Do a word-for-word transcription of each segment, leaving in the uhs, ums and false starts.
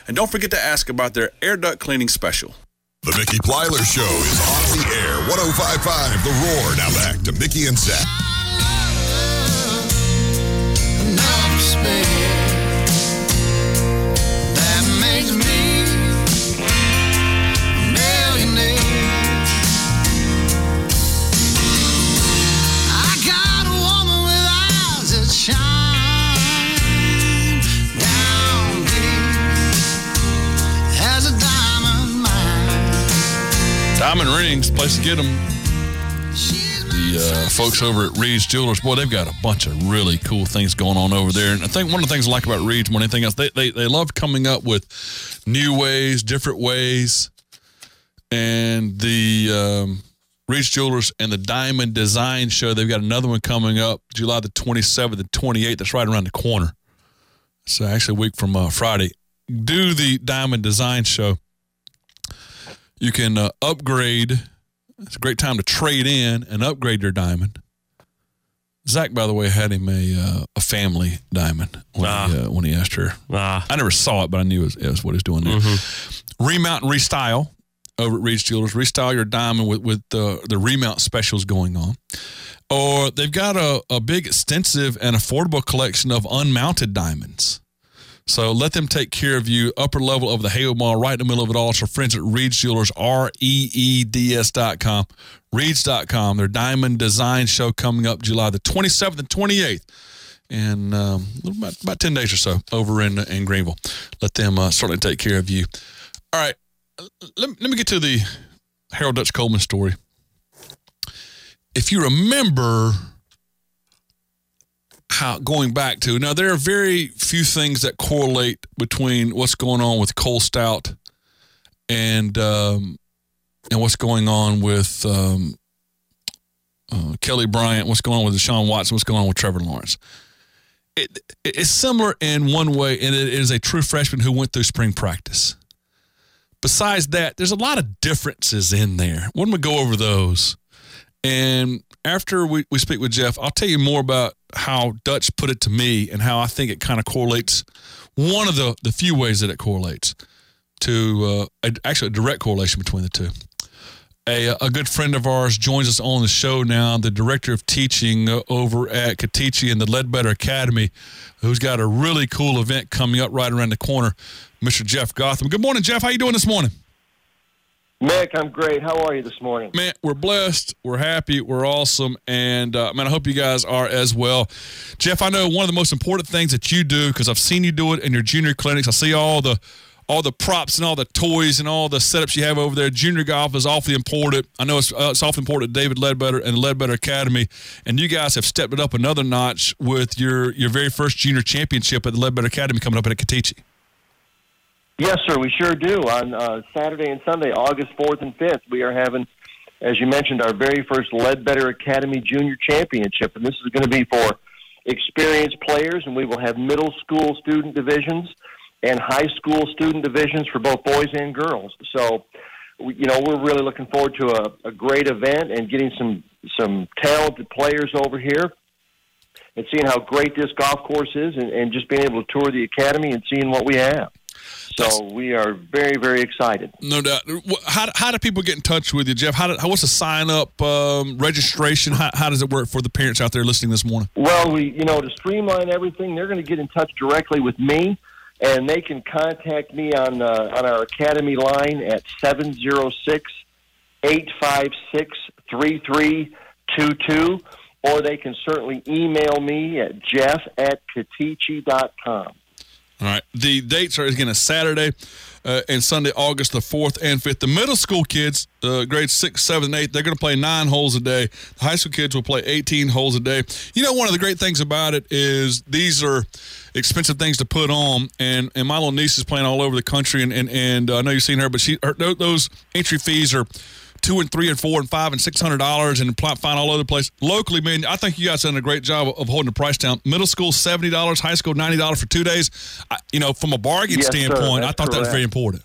And don't forget to ask about their air duct cleaning special. The Mickey Plyler Show is on the air. one oh five point five The Roar. Now back to Mickey and Zach. That makes me a millionaire. I got a woman with eyes that shine down deep as a diamond mine. Diamond rings, place to get them. The uh, folks over at Reed's Jewelers, boy, they've got a bunch of really cool things going on over there. And I think one of the things I like about Reed's more than anything else, they, they, they love coming up with new ways, different ways. And the um, Reed's Jewelers and the Diamond Design Show, they've got another one coming up July the twenty-seventh and twenty-eighth. That's right around the corner. It's actually a week from uh, Friday. Do the Diamond Design Show. You can uh, upgrade. It's a great time to trade in and upgrade your diamond. Zach, by the way, had him a uh, a family diamond when, ah. he, uh, when he asked her. Ah. I never saw it, but I knew it was, it was what he was doing there. Mm-hmm. Remount and restyle over at Reed's Jewelers. Restyle your diamond with, with uh, the remount specials going on. Or they've got a, a big, extensive, and affordable collection of unmounted diamonds. So let them take care of you. Upper level of the Hayward Mall, right in the middle of it all. It's our friends at Reed's Jewelers, R E E D S dot com, Reeds dot com. Their Diamond Design Show coming up July the twenty-seventh and twenty-eighth. And um, about, about ten days or so over in in Greenville. Let them uh, certainly take care of you. All right, let, let me get to the Harold Dutch Coleman story. If you remember how going back to, now there are very few things that correlate between what's going on with Cole Stout and um, and what's going on with um, uh, Kelly Bryant, what's going on with Deshaun Watson, what's going on with Trevor Lawrence. It, it's similar in one way, and it is a true freshman who went through spring practice. Besides that, there's a lot of differences in there. We're going to go over those. And after we, we speak with Jeff, I'll tell you more about how Dutch put it to me and how I think it kind of correlates, one of the, the few ways that it correlates to uh, a, actually a direct correlation between the two. A, a good friend of ours joins us on the show now, the director of teaching over at Katichi and the Ledbetter Academy, who's got a really cool event coming up right around the corner, Mister Jeff Gotham. Good morning, Jeff. How you doing this morning? Mick, I'm great. How are you this morning? Man, we're blessed. We're happy. We're awesome. And, uh, man, I hope you guys are as well. Jeff, I know one of the most important things that you do, because I've seen you do it in your junior clinics. I see all the all the props and all the toys and all the setups you have over there. Junior golf is awfully important. I know it's, uh, it's awfully important to David Ledbetter and the Ledbetter Academy. And you guys have stepped it up another notch with your, your very first junior championship at the Ledbetter Academy coming up at Katichi. Yes, sir, we sure do. On uh, Saturday and Sunday, August fourth and fifth, we are having, as you mentioned, our very first Ledbetter Academy Junior Championship. And this is going to be for experienced players, and we will have middle school student divisions and high school student divisions for both boys and girls. So, you know, we're really looking forward to a, a great event and getting some, some talented players over here and seeing how great this golf course is and, and just being able to tour the academy and seeing what we have. So we are very, very excited. No doubt. How, how do people get in touch with you, Jeff? How, do, how what's the sign-up um, registration? How, how does it work for the parents out there listening this morning? Well, we, you know, to streamline everything, they're going to get in touch directly with me, and they can contact me on uh, on our academy line at seven oh six, eight five six, three three two two, or they can certainly email me at jeff at katichi dot com. All right. The dates are, again, a Saturday uh, and Sunday, August the fourth and fifth. The middle school kids, uh, grades six, seven, and eight, they're going to play nine holes a day. The high school kids will play eighteen holes a day. You know, one of the great things about it is these are expensive things to put on, and, and my little niece is playing all over the country, and, and, and uh, I know you've seen her, but she her, those entry fees are two and three and four and five and six hundred dollars, and find all over the place. Locally, man, I think you guys have done a great job of, of holding the price down. Middle school seventy dollars, high school ninety dollars for two days. I, you know, from a bargain yes, standpoint, sir, I thought correct. that was very important.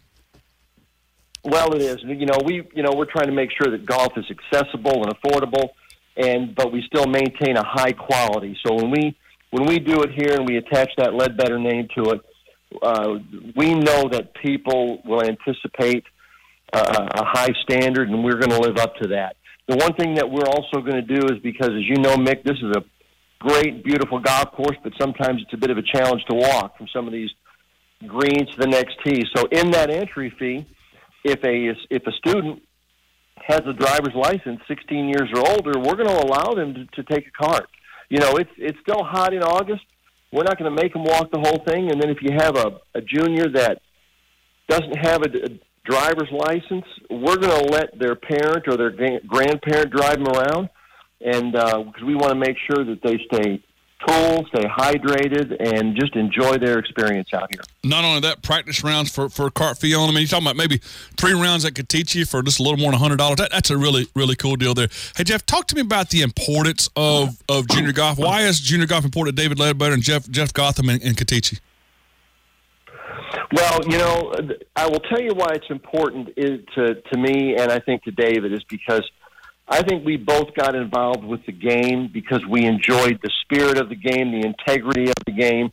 Well, it is. You know, we you know we're trying to make sure that golf is accessible and affordable, and but we still maintain a high quality. So when we when we do it here and we attach that Ledbetter name to it, uh, we know that people will anticipate uh, a high standard, and we're going to live up to that. The one thing that we're also going to do is, because, as you know, Mick, this is a great, beautiful golf course, but sometimes it's a bit of a challenge to walk from some of these greens to the next tee. So in that entry fee, if a if a student has a driver's license, sixteen years or older, we're going to allow them to, to take a cart. You know, it's it's still hot in August. We're not going to make them walk the whole thing. And then if you have a, a junior that doesn't have a, a driver's license, we're going to let their parent or their grandparent drive them around, and uh, because we want to make sure that they stay cool, stay hydrated, and just enjoy their experience out here. Not only that, practice rounds for, for a cart fee on them. I mean, you're talking about maybe three rounds that could teach you for just a little more than one hundred dollars. That, that's a really, really cool deal there. Hey, Jeff, talk to me about the importance of, of junior golf. Why is junior golf important to David Ledbetter and Jeff Jeff Gotham and, and Katichi? Well, you know, I will tell you why it's important is to, to me, and I think to David, is because I think we both got involved with the game because we enjoyed the spirit of the game, the integrity of the game,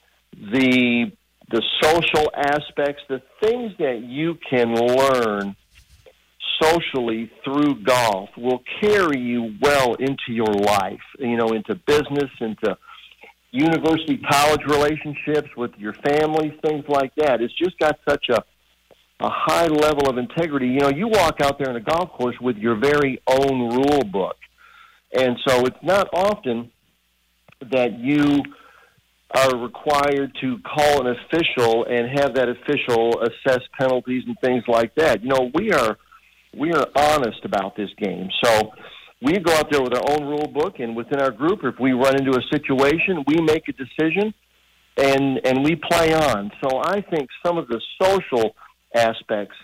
the the social aspects, the things that you can learn socially through golf will carry you well into your life, you know, into business, into university, college relationships with your families, things like that. It's just got such a a high level of integrity. You know, you walk out there in a golf course with your very own rule book. And so it's not often that you are required to call an official and have that official assess penalties and things like that. You know, we are we are honest about this game. So we go out there with our own rule book, and within our group, if we run into a situation, we make a decision and and we play on. So I think some of the social aspects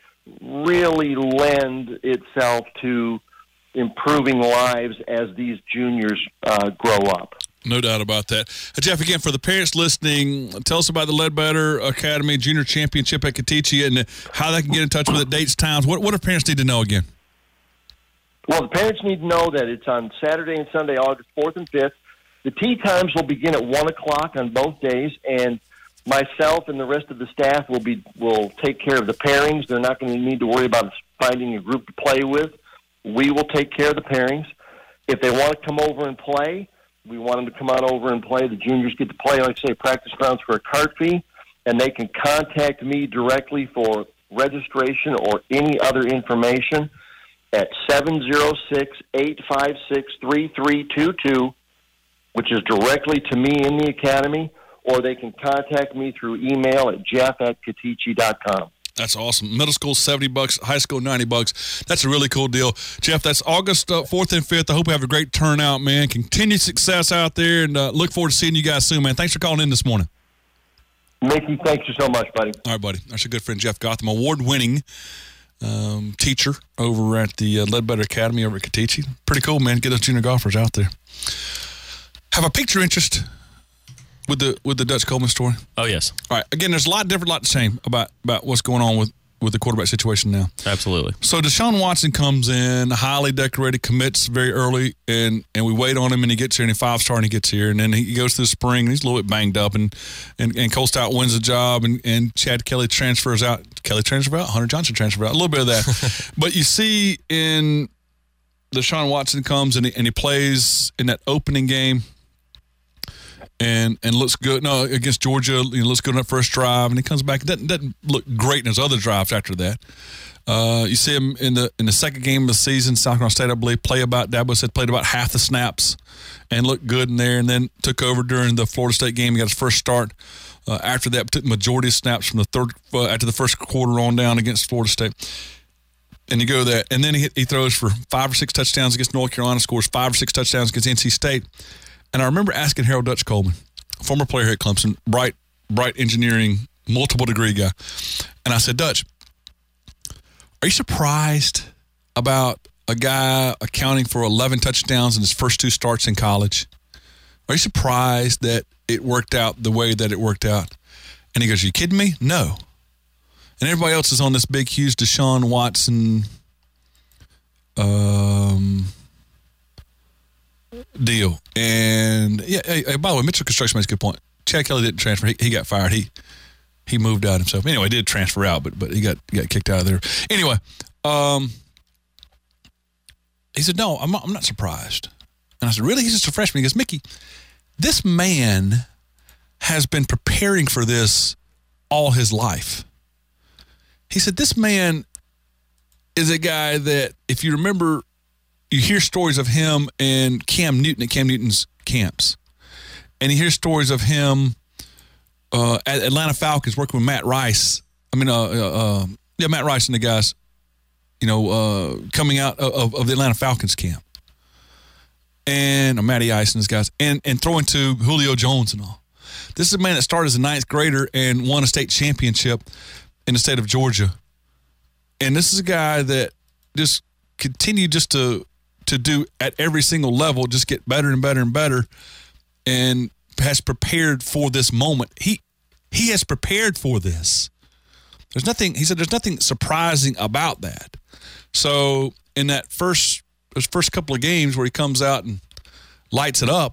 really lend itself to improving lives as these juniors uh, grow up. No doubt about that. Uh, Jeff, again, for the parents listening, tell us about the Ledbetter Academy Junior Championship at Katichi and how they can get in touch with it, dates, times. What, what do parents need to know again? Well, the parents need to know that it's on Saturday and Sunday, August fourth and fifth. The tee times will begin at one o'clock on both days, and myself and the rest of the staff will be will take care of the pairings. They're not going to need to worry about finding a group to play with. We will take care of the pairings. If they want to come over and play, we want them to come on over and play. The juniors get to play, like I say, practice rounds for a cart fee, and they can contact me directly for registration or any other information at seven oh six, eight five six, three three two two, which is directly to me in the academy, or they can contact me through email at jeff at katichi dot com. That's awesome. Middle school, seventy bucks. High school, ninety bucks. That's a really cool deal. Jeff, that's August uh, fourth and fifth. I hope you have a great turnout, man. Continued success out there, and uh, look forward to seeing you guys soon, man. Thanks for calling in this morning. Mickey, thank you so much, buddy. All right, buddy. That's your good friend, Jeff Gotham, award-winning um, teacher over at the uh, Ledbetter Academy over at Katichi. Pretty cool, man. Get those junior golfers out there. Have a picture interest with the with the Dutch Coleman story? Oh, yes. All right. Again, there's a lot different, lot the same about, about what's going on with, with the quarterback situation now. Absolutely. So Deshaun Watson comes in, highly decorated, commits very early, and, and we wait on him, and he gets here, and he five-star, and he gets here. And then he goes through the spring, and he's a little bit banged up, and, and, and Cole Stout wins the job, and, and Chad Kelly transfers out. Kelly transfers out? Hunter Johnson transfers out. A little bit of that. But you see in Deshaun Watson comes, and he, and he plays in that opening game, And and looks good. No, against Georgia, you know, looks good on that first drive, and he comes back. Doesn't doesn't look great in his other drives after that. Uh, you see him in the in the second game of the season, South Carolina State, I believe, play about Dabo said played about half the snaps, and looked good in there. And then took over during the Florida State game. He got his first start. Uh, after that, took the majority of snaps from the third uh, after the first quarter on down against Florida State. And you go that, and then he he throws for five or six touchdowns against North Carolina, scores five or six touchdowns against N C State. And I remember asking Harold Dutch Coleman, former player here at Clemson, bright, bright engineering, multiple degree guy. And I said, Dutch, are you surprised about a guy accounting for eleven touchdowns in his first two starts in college? Are you surprised that it worked out the way that it worked out? And he goes, are you kidding me? No. And everybody else is on this big, huge Deshaun Watson um, deal. And, yeah, hey, hey, by the way, Mitchell Construction makes a good point. Chad Kelly didn't transfer. He, he got fired. He he moved out himself. Anyway, he did transfer out, but but he got he got kicked out of there. Anyway, um, he said, no, I'm not, I'm not surprised. And I said, really? He's just a freshman. He goes, Mickey, this man has been preparing for this all his life. He said, this man is a guy that, if you remember, you hear stories of him and Cam Newton at Cam Newton's camps. And you hear stories of him uh, at Atlanta Falcons working with Matt Rice. I mean, uh, uh, uh, yeah, Matt Rice and the guys, you know, uh, coming out of, of the Atlanta Falcons camp. And uh, Matty Ice and his guys. And, and throwing to Julio Jones and all. This is a man that started as a ninth grader and won a state championship in the state of Georgia. And this is a guy that just continued just to to do at every single level, just get better and better and better, and has prepared for this moment. He he has prepared for this. There's nothing, he said, there's nothing surprising about that. So in that first those first couple of games where he comes out and lights it up,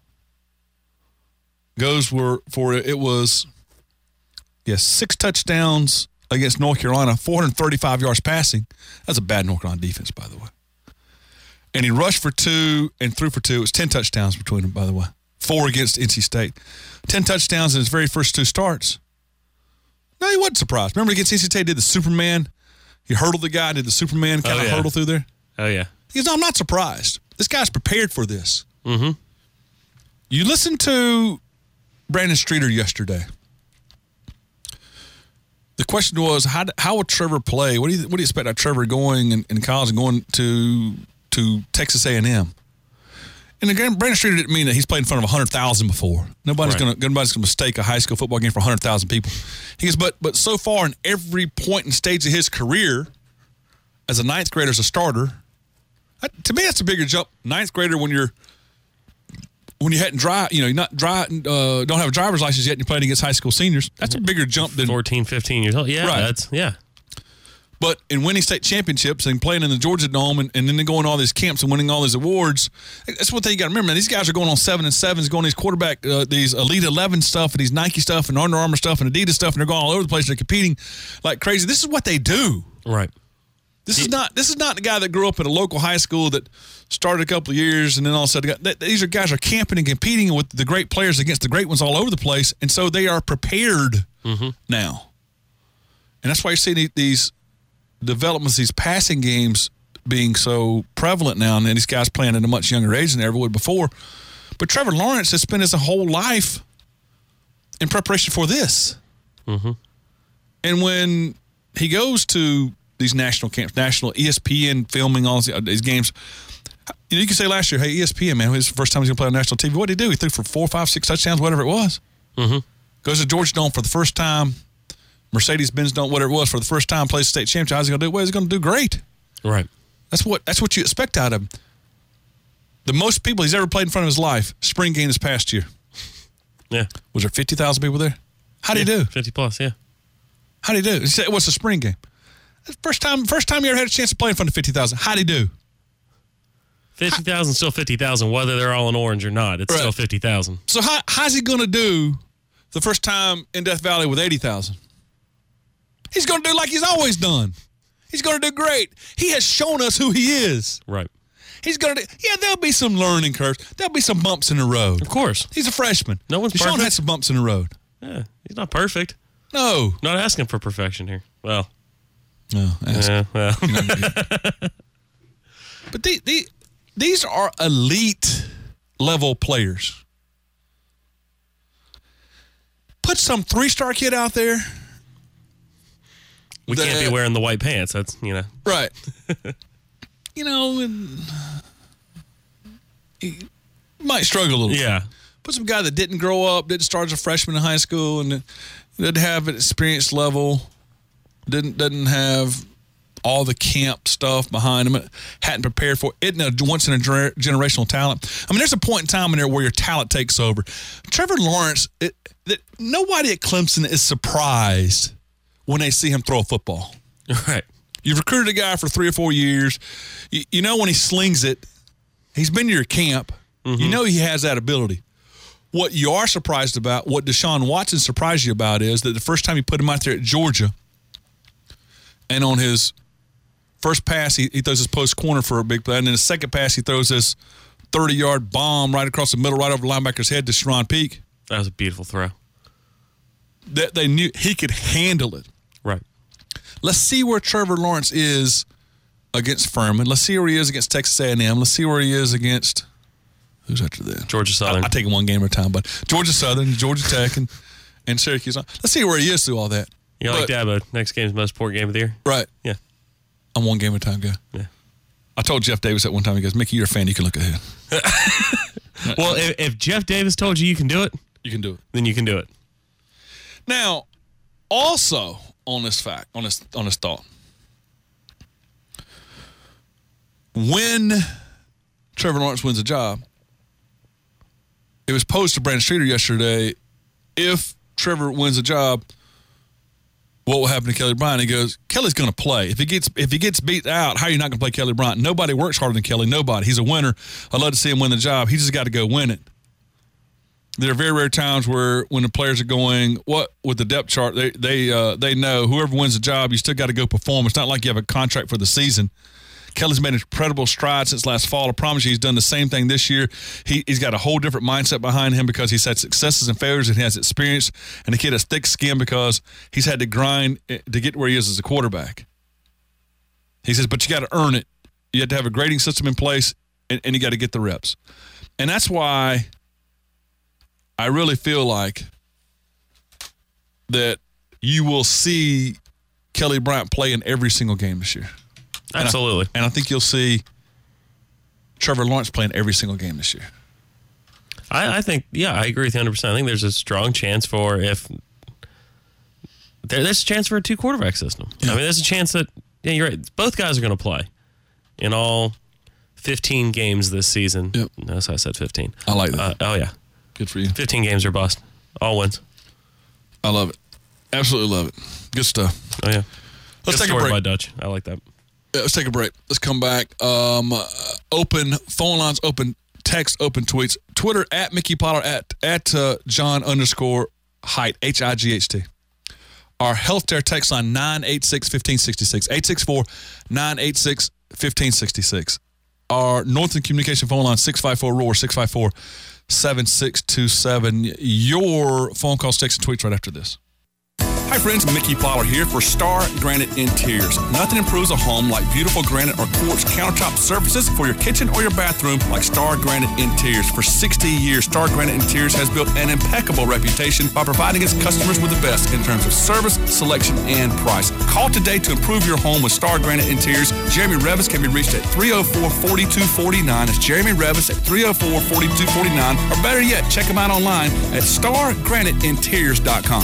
goes for, for it was, yes, six touchdowns against North Carolina, four hundred thirty-five yards passing. That's a bad North Carolina defense, by the way. And he rushed for two and threw for two. It was ten touchdowns between them, by the way. Four against N C State. ten touchdowns in his very first two starts. No, he wasn't surprised. Remember against N C State, he did the Superman. He hurdled the guy, did the Superman kind oh, of yeah. hurdle through there. Oh, yeah. He goes, no, I'm not surprised. This guy's prepared for this. Mm-hmm. You listened to Brandon Streeter yesterday. The question was, how how would Trevor play? What do you what do you expect out of Trevor going in, in college and going to to Texas A and M? And again, Brandon Streeter didn't mean that he's played in front of one hundred thousand before. Nobody's right. going to nobody's going to mistake a high school football game for one hundred thousand people. He goes, but but so far in every point and stage of his career, as a ninth grader, as a starter, that, to me that's a bigger jump. Ninth grader when you're when you hadn't drive, you know, you're not dry, uh, don't have a driver's license yet, and you're playing against high school seniors. That's a bigger jump than fourteen, fifteen years old. Yeah, Right. that's yeah. But in winning state championships and playing in the Georgia Dome and, and then going to all these camps and winning all these awards, that's what they got to remember. Man, these guys are going on seven and sevens, going these quarterback, uh, these Elite eleven stuff and these Nike stuff and Under Armour stuff and Adidas stuff, and they're going all over the place. They're competing like crazy. This is what they do. Right. This is not this is not the guy that grew up at a local high school that started a couple of years and then all of a sudden got, these are guys are camping and competing with the great players against the great ones all over the place, and so they are prepared mm-hmm. now. And that's why you see these developments, these passing games being so prevalent now, and these guys playing at a much younger age than they ever would before. But Trevor Lawrence has spent his whole life in preparation for this. Mm-hmm. And when he goes to these national camps, national E S P N filming all these games, you know, you can say last year, hey, E S P N, man, it was the first time he's going to play on national T V. What did he do? He threw for four, five, six touchdowns, whatever it was. Mm-hmm. Goes to Georgia Dome for the first time. Mercedes-Benz Dome, whatever it was, for the first time, plays state championship. How's he going to do? Well, he's going to do great. Right. That's what that's what you expect out of him. The most people he's ever played in front of his life, spring game this past year. Yeah. Was there fifty thousand people there? How'd yeah, he do? fifty plus, yeah. How'd he do? He said, what's the spring game? First time first time you ever had a chance to play in front of fifty thousand. How'd he do? fifty thousand still fifty thousand, whether they're all in orange or not. It's Right. still fifty thousand. So how, how's he going to do the first time in Death Valley with eighty thousand? He's going to do like he's always done. He's going to do great. He has shown us who he is. Right. He's going to do, yeah, there'll be some learning curves. There'll be some bumps in the road. Of course. He's a freshman. No one's Deshaun perfect. had some bumps in the road. Yeah. He's not perfect. No. Not asking for perfection here. Well. No. Ask. Yeah, well. But the, the, these are elite level players. Put some three-star kid out there. We that, can't be wearing the white pants. That's, you know. Right. You know, and he might struggle a little. Yeah. Put some guy that didn't grow up, didn't start as a freshman in high school, and didn't have an experience level, didn't didn't have all the camp stuff behind him, hadn't prepared for it. Isn't a once in a gener- generational talent. I mean, there's a point in time in there where your talent takes over. Trevor Lawrence, it, that nobody at Clemson is surprised when they see him throw a football. Right. You've recruited a guy for three or four years. You, you know when he slings it, he's been to your camp. Mm-hmm. You know he has that ability. What you are surprised about, what Deshaun Watson surprised you about, is that the first time you put him out there at Georgia, and on his first pass, he, he throws his post corner for a big play, and then the second pass, he throws this thirty-yard bomb right across the middle, right over the linebacker's head to Sharon Peak. That was a beautiful throw. That they knew he could handle it. Right. Let's see where Trevor Lawrence is against Furman. Let's see where he is against Texas A and M. Let's see where he is against who's after that? Georgia Southern. I, I take it one game at a time, but Georgia Southern, Georgia Tech, and, and Syracuse. Let's see where he is through all that. You're like Dabo. Next game's most important game of the year. Right. Yeah. I'm one game at a time guy. Yeah. I told Jeff Davis at one time, he goes, Mickey, you're a fan, you can look ahead. Well, if, if Jeff Davis told you you can do it, you can do it. Then you can do it. Now, also on this fact, on this on this thought, when Trevor Lawrence wins a job, it was posed to Brandon Streeter yesterday, if Trevor wins a job, what will happen to Kelly Bryant? He goes, Kelly's going to play. If he gets if he gets beat out, how are you not going to play Kelly Bryant? Nobody works harder than Kelly. Nobody. He's a winner. I'd love to see him win the job. He just got to go win it. There are very rare times where when the players are going, what with the depth chart, they they uh, they know whoever wins the job, you still got to go perform. It's not like you have a contract for the season. Kelly's made incredible strides since last fall. I promise you he's done the same thing this year. He, he's got a whole different mindset behind him because he's had successes and failures and he has experience. And the kid has thick skin because he's had to grind to get where he is as a quarterback. He says, but you got to earn it. You have to have a grading system in place, and, and you got to get the reps. And that's why I really feel like that you will see Kelly Bryant play in every single game this year. Absolutely. And I, and I think you'll see Trevor Lawrence playing every single game this year. I, I think, yeah, I agree with you one hundred percent. I think there's a strong chance for if there, there's a chance for a two quarterback system. Yeah. I mean, there's a chance that, yeah, you're right. Both guys are going to play in all fifteen games this season. Yep. That's how I said fifteen. I like that. Uh, oh, yeah. Good for you. fifteen games or bust. All wins. I love it. Absolutely love it. Good stuff. Oh, yeah. Let's Good take a story break. by Dutch. I like that. Yeah, let's take a break. Let's come back. Um, uh, open phone lines, open text, open tweets. Twitter at Mickey Pollard, at, at uh, John underscore Height, H I G H T. Our healthcare text line, nine eight six, one five six six, eight six four, nine eight six, one five six six. Our Northern Communication phone line, six five four R O A R, six five four, seven six two seven. Your phone calls, texts, and tweets right after this. Hi friends, Mickey Pollard here for Star Granite Interiors. Nothing improves a home like beautiful granite or quartz countertop surfaces for your kitchen or your bathroom like Star Granite Interiors. For sixty years, Star Granite Interiors has built an impeccable reputation by providing its customers with the best in terms of service, selection, and price. Call today to improve your home with Star Granite Interiors. Jeremy Revis can be reached at three oh four, four two four nine. It's Jeremy Revis at three oh four, four two four nine. Or better yet, check him out online at star granite interiors dot com.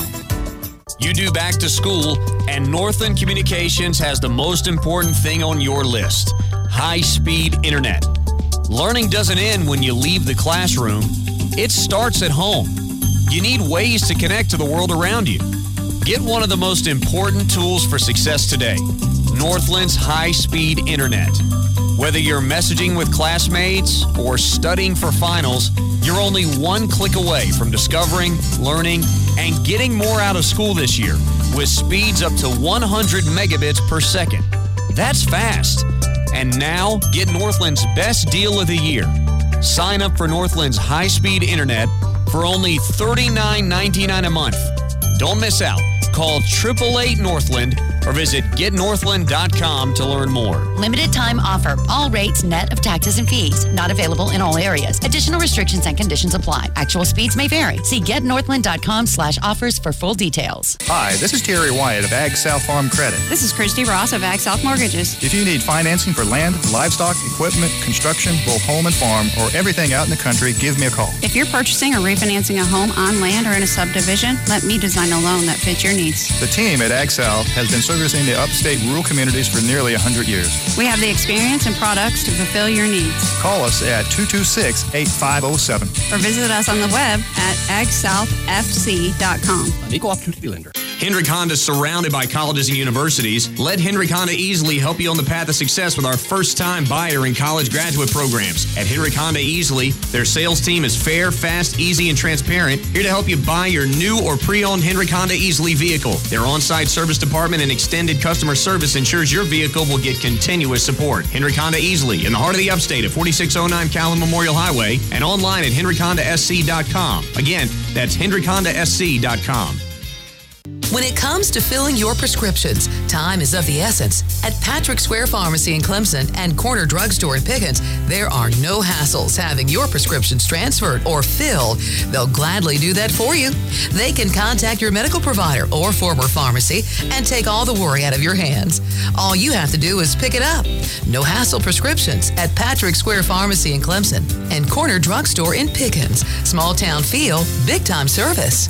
You do back to school, and Northland Communications has the most important thing on your list: high-speed internet. Learning doesn't end when you leave the classroom. It starts at home. You need ways to connect to the world around you. Get one of the most important tools for success today: Northland's high-speed internet. Whether you're messaging with classmates or studying for finals, you're only one click away from discovering, learning, and getting more out of school this year with speeds up to one hundred megabits per second. That's fast. And now, get Northland's best deal of the year. Sign up for Northland's high-speed internet for only thirty-nine ninety-nine a month. Don't miss out. Call eight eight eight Northland or visit get northland dot com to learn more. Limited time offer. All rates net of taxes and fees. Not available in all areas. Additional restrictions and conditions apply. Actual speeds may vary. See get northland dot com slash offers for full details. Hi, this is Terry Wyatt of Ag South Farm Credit. This is Christy Ross of Ag South Mortgages. If you need financing for land, livestock, equipment, construction, both home and farm, or everything out in the country, give me a call. If you're purchasing or refinancing a home on land or in a subdivision, let me design a loan that fits your needs. The team at Ag South has been servicing the upstate rural communities for nearly one hundred years. We have the experience and products to fulfill your needs. Call us at two two six, eight five zero seven. Or visit us on the web at ag south f c dot com. An equal opportunity lender. Hendrick Honda is surrounded by colleges and universities. Let Hendrick Honda Easley help you on the path of success with our first-time buyer and college graduate programs. At Hendrick Honda Easley, their sales team is fair, fast, easy, and transparent, here to help you buy your new or pre-owned Hendrick Honda Easley vehicle. Their on-site service department and extended customer service ensures your vehicle will get continuous support. Hendrick Honda Easley, in the heart of the upstate at forty-six oh nine Callan Memorial Highway, and online at hendrick honda s c dot com. Again, that's hendrick honda s c dot com. When it comes to filling your prescriptions, time is of the essence. At Patrick Square Pharmacy in Clemson and Corner Drugstore in Pickens, there are no hassles having your prescriptions transferred or filled. They'll gladly do that for you. They can contact your medical provider or former pharmacy and take all the worry out of your hands. All you have to do is pick it up. No hassle prescriptions at Patrick Square Pharmacy in Clemson and Corner Drugstore in Pickens. Small town feel, big time service.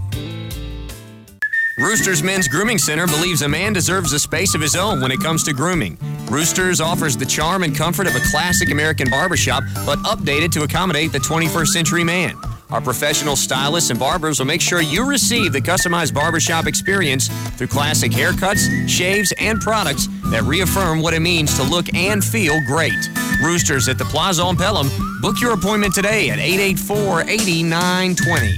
Roosters Men's Grooming Center believes a man deserves a space of his own when it comes to grooming. Roosters offers the charm and comfort of a classic American barbershop, but updated to accommodate the twenty-first century man. Our professional stylists and barbers will make sure you receive the customized barbershop experience through classic haircuts, shaves, and products that reaffirm what it means to look and feel great. Roosters at the Plaza on Pelham. Book your appointment today at eight eight four, eight nine two zero.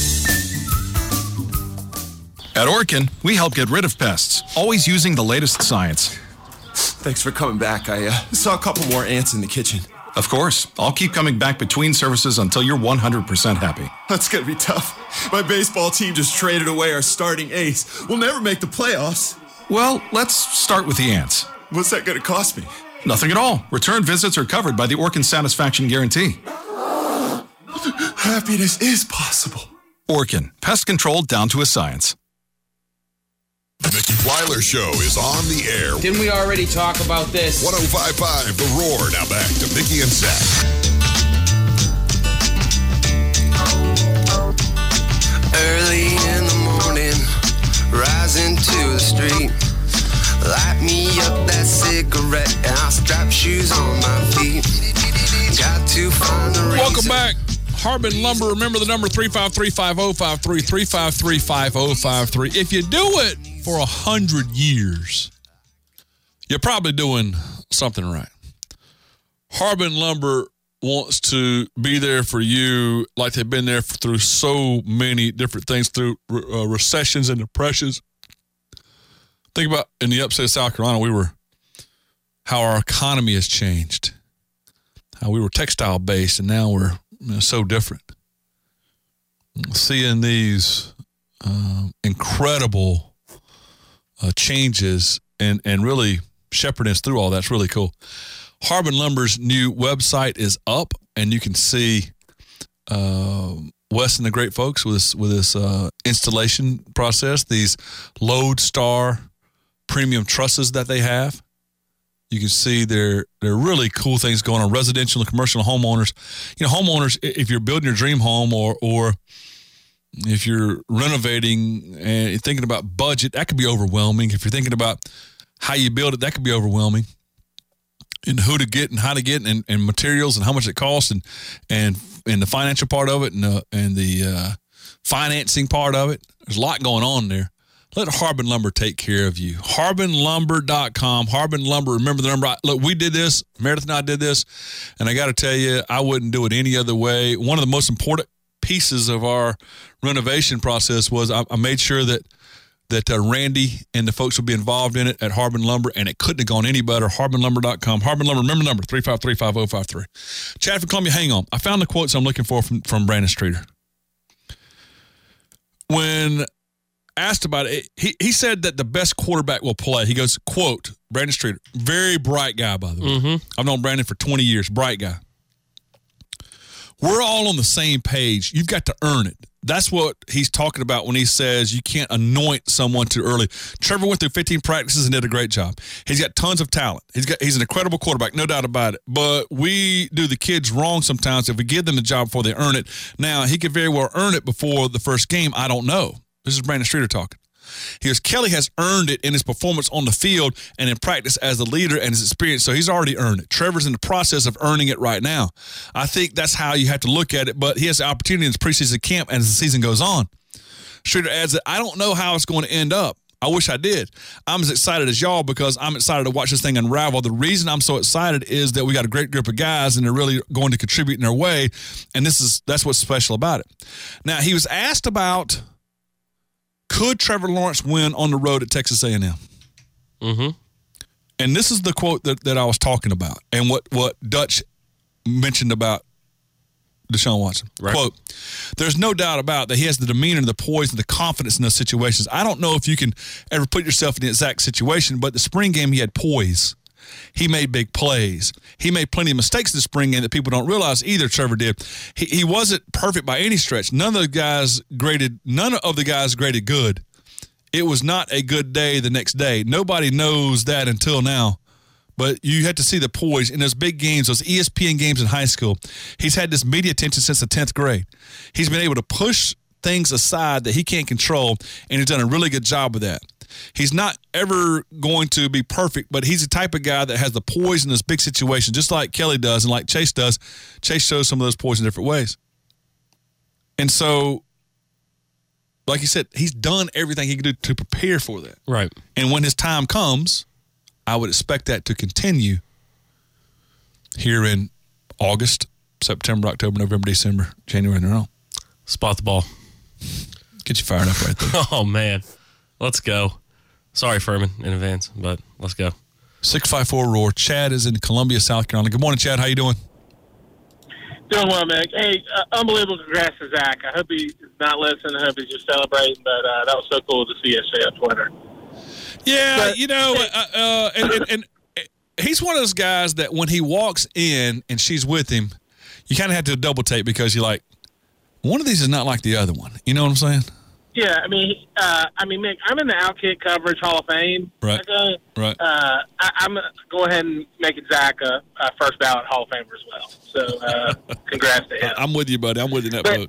At Orkin, we help get rid of pests, always using the latest science. Thanks for coming back. I uh, saw a couple more ants in the kitchen. Of course. I'll keep coming back between services until you're one hundred percent happy. That's going to be tough. My baseball team just traded away our starting ace. We'll never make the playoffs. Well, let's start with the ants. What's that going to cost me? Nothing at all. Return visits are covered by the Orkin Satisfaction Guarantee. Happiness is possible. Orkin. Pest control down to a science. The Mickey Plyler Show is on the air. Didn't we already talk about this? one oh five point five The Roar. Now back to Mickey and Zach. Early in the morning, rising to the street. Light me up that cigarette and I'll strap shoes on my feet. Got to find the reason. Welcome back. Harbin Lumber. Remember the number three five three, five oh five three, three five three, five oh five three. If you do it for a hundred years, you're probably doing something right. Harbin Lumber wants to be there for you like they've been there through so many different things, through uh, recessions and depressions. Think about in the upstate of South Carolina, we were, how our economy has changed, how we were textile based and now we're you know, so different. Seeing these uh, incredible uh, changes and, and really shepherding us through all that's really cool. Harbin Lumber's new website is up, and you can see uh, Wes and the great folks with this with this uh, installation process. These Lodestar premium trusses that they have. You can see there there are really cool things going on, residential and commercial homeowners. You know, homeowners, if you're building your dream home or or if you're renovating and you're thinking about budget, that could be overwhelming. If you're thinking about how you build it, that could be overwhelming. And who to get and how to get and, and materials and how much it costs and and and the financial part of it and uh, and the uh, financing part of it. There's a lot going on there. Let Harbin Lumber take care of you. harbin lumber dot com. Harbin Lumber. Remember the number. Look, we did this. Meredith and I did this. And I got to tell you, I wouldn't do it any other way. One of the most important pieces of our renovation process was I, I made sure that that uh, Randy and the folks would be involved in it at Harbin Lumber, and it couldn't have gone any better. harbin lumber dot com. Harbin Lumber, remember the number, three five three, five oh five three. Chad from Columbia, hang on. I found the quotes I'm looking for from, from Brandon Streeter. When asked about it, he, he said that the best quarterback will play. He goes, quote, Brandon Streeter, very bright guy, by the way. Mm-hmm. I've known Brandon for twenty years, bright guy. We're all on the same page. You've got to earn it. That's what he's talking about when he says you can't anoint someone too early. Trevor went through fifteen practices and did a great job. He's got tons of talent. He's got he's an incredible quarterback, no doubt about it. But we do the kids wrong sometimes if we give them the job before they earn it. Now, he could very well earn it before the first game. I don't know. This is Brandon Streeter talking. He goes, Kelly has earned it in his performance on the field and in practice as the leader and his experience, so he's already earned it. Trevor's in the process of earning it right now. I think that's how you have to look at it, but he has the opportunity in his preseason camp and as the season goes on. Streeter adds that I don't know how it's going to end up. I wish I did. I'm as excited as y'all because I'm excited to watch this thing unravel. The reason I'm so excited is that we got a great group of guys and they're really going to contribute in their way, and this is that's what's special about it. Now, he was asked about could Trevor Lawrence win on the road at Texas A and M? Mm-hmm. And this is the quote that, that I was talking about and what, what Dutch mentioned about Deshaun Watson. Right. Quote, there's no doubt about that he has the demeanor, the poise, and the confidence in those situations. I don't know if you can ever put yourself in the exact situation, but the spring game, he had poise. He made big plays. He made plenty of mistakes in the spring game that people don't realize either, Trevor did. He, he wasn't perfect by any stretch. None of the guys graded, none of the guys graded good. It was not a good day the next day. Nobody knows that until now. But you had to see the poise in those big games, those E S P N games in high school. He's had this media attention since the tenth grade. He's been able to push things aside that he can't control, and he's done a really good job with that. He's not ever going to be perfect, but he's the type of guy that has the poise in this big situation, just like Kelly does and like Chase does. Chase shows some of those poise in different ways. And so, like you said, he's done everything he can do to prepare for that. Right. And when his time comes, I would expect that to continue here in August, September, October, November, December, January, and on. Spot the ball. Get you fired up right there. Oh, man. Let's go. Sorry, Furman, in advance, but let's go. six five four Roar. Chad is in Columbia, South Carolina. Good morning, Chad. How you doing? Doing well, man. Hey, uh, unbelievable congrats to Zach. I hope he's not listening. I hope he's just celebrating, but uh, that was so cool to see yesterday on Twitter. Yeah, But- you know, uh, uh, and, and, and he's one of those guys that when he walks in and she's with him, you kind of have to double take because you're like, one of these is not like the other one. You know what I'm saying? Yeah, I mean, uh, I mean, Mick, I'm in the Outkick Coverage Hall of Fame. Right. Okay? Right. Uh, I, I'm going to go ahead and make it Zach a, a first ballot Hall of Famer as well. So, uh, congrats to him. I'm with you, buddy. I'm with you in that But- boat.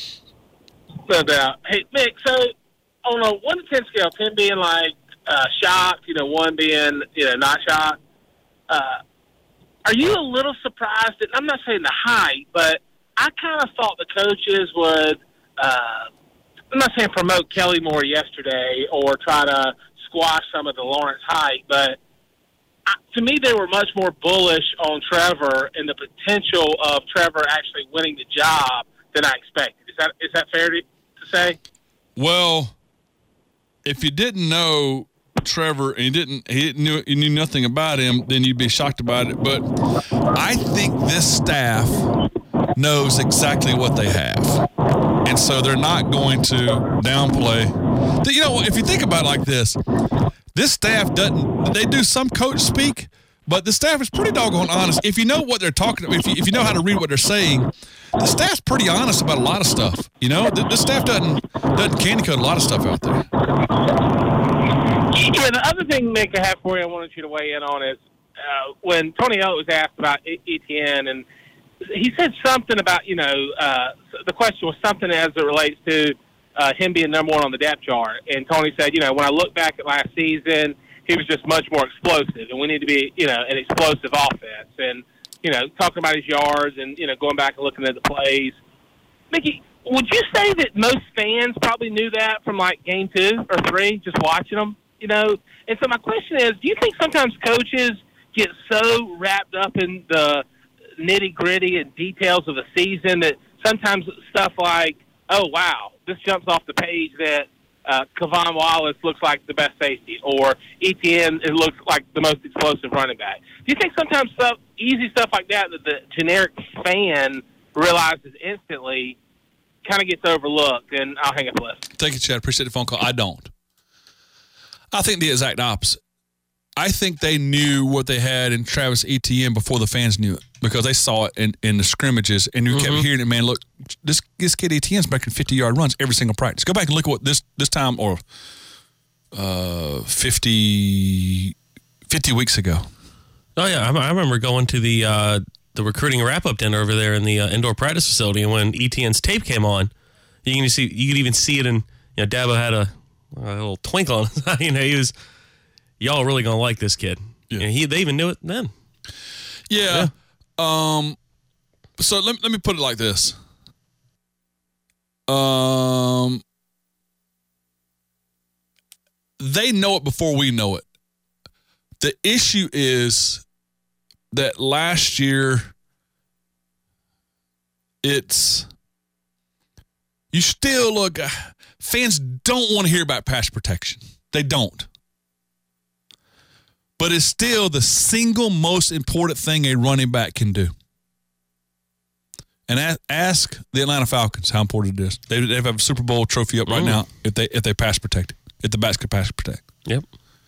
No doubt. Hey, Mick, so on a one to ten scale, ten being like uh, shocked, you know, one being, you know, not shocked, uh, are you a little surprised that, I'm not saying the height, but I kind of thought the coaches would, uh, I'm not saying promote Kelly more yesterday or try to squash some of the Lawrence hype, but I, to me they were much more bullish on Trevor and the potential of Trevor actually winning the job than I expected. Is that is that fair to, to say? Well, if you didn't know Trevor and you didn't he didn't knew you knew nothing about him, then you'd be shocked about it. But I think this staff knows exactly what they have, and so they're not going to downplay. You know, if you think about it like this, this staff doesn't. They do some coach speak, but the staff is pretty doggone honest. If you know what they're talking about, if you, if you know how to read what they're saying, the staff's pretty honest about a lot of stuff. You know, the, the staff doesn't doesn't candy coat a lot of stuff out there. Yeah, the other thing, Nick, I have for you, I wanted you to weigh in on is uh, when Tony Elliott was asked about E T N, and he said something about, you know, uh, the question was something as it relates to uh, him being number one on the depth chart. And Tony said, you know, when I look back at last season, he was just much more explosive, and we need to be, you know, an explosive offense. And, you know, talking about his yards and, you know, going back and looking at the plays. Mickey, would you say that most fans probably knew that from, like, game two or three, just watching them, you know? And so my question is, do you think sometimes coaches get so wrapped up in the nitty-gritty and details of the season that sometimes stuff like, oh, wow, this jumps off the page that uh, Kevon Wallace looks like the best safety, or E T N it looks like the most explosive running back. Do you think sometimes stuff, easy stuff like that, that the generic fan realizes instantly kind of gets overlooked? And I'll hang up the list. Thank you, Chad. Appreciate the phone call. I don't. I think the exact opposite. I think they knew what they had in Travis Etienne before the fans knew it, because they saw it in, in the scrimmages, and you mm-hmm. kept hearing it, man, look, this this kid Etienne's making fifty-yard runs every single practice. Go back and look at what this this time, or uh, fifty, fifty weeks ago. Oh, yeah. I, I remember going to the uh, the recruiting wrap-up dinner over there in the uh, indoor practice facility, and when Etienne's tape came on, you can see you could even see it, and you know, Dabo had a, a little twinkle on his eye. You know, he was, y'all are really going to like this kid. Yeah. You know, he, they even knew it then. Yeah. yeah. Um. So let, let me put it like this. Um. they know it before we know it. The issue is that last year, it's you still look. Fans don't want to hear about pass protection. They don't. But it's still the single most important thing a running back can do. And ask, ask the Atlanta Falcons how important it is. They, they have a Super Bowl trophy up right Ooh. now if they if they pass protect, if the backs can pass protect. Yep.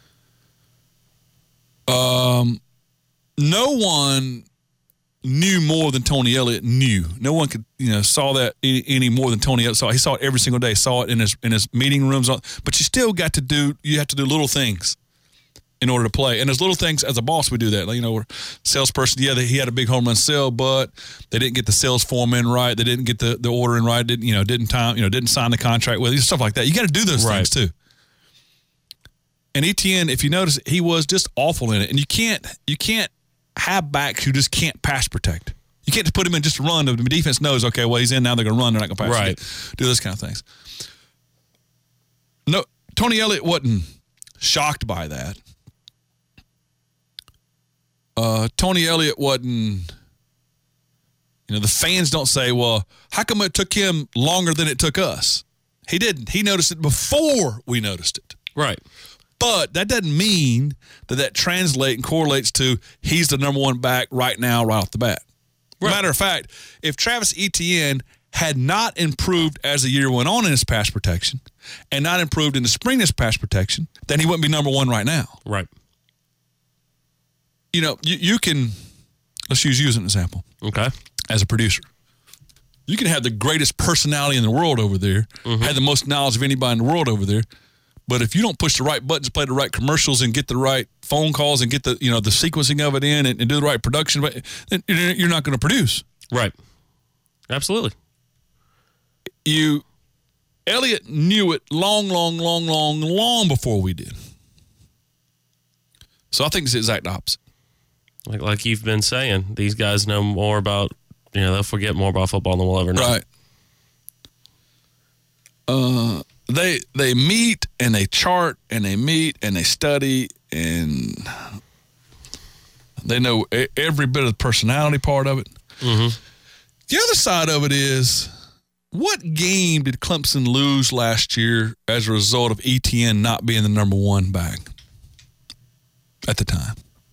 Um, no one knew more than Tony Elliott knew. No one could, you know, saw that any, any more than Tony Elliott saw. He saw it every single day. Saw it in his in his meeting rooms. But you still got to do. You have to do little things in order to play. And there's little things as a boss we do that. Like, you know, we're salesperson. Yeah, they, he had a big home run sale, but they didn't get the sales form in right. They didn't get the, the order in right. Didn't you know? Didn't time. You know, didn't sign the contract with you. Stuff like that. You got to do those right. things too. And Etienne, if you notice, he was just awful in it. And you can't you can't have backs who just can't pass protect. You can't just put him in just to run. The defense knows, okay, well, he's in now. They're going to run. They're not going to pass. Right. Do those kind of things. No, Tony Elliott wasn't shocked by that. Uh, Tony Elliott wasn't, you know, the fans don't say, well, how come it took him longer than it took us? He didn't. He noticed it before we noticed it. Right. But that doesn't mean that that translates and correlates to he's the number one back right now, right off the bat. Right. Matter of fact, if Travis Etienne had not improved as the year went on in his pass protection and not improved in the spring in his pass protection, then he wouldn't be number one right now. Right. You know, you, you can, let's use you as an example. Okay. As a producer. You can have the greatest personality in the world over there, mm-hmm. have the most knowledge of anybody in the world over there, but if you don't push the right buttons, play the right commercials, and get the right phone calls, and get the you know the sequencing of it in, and, and do the right production, then you're not going to produce. Right. Absolutely. You, Elliott knew it long, long, long, long, long before we did. So I think it's the exact opposite. Like like you've been saying, these guys know more about, you know, they'll forget more about football than we'll ever know. Right. Uh. They they meet and they chart and they meet and they study and they know every bit of the personality part of it. Mm-hmm. The other side of it is, what game did Clemson lose last year as a result of Etienne not being the number one back at the time?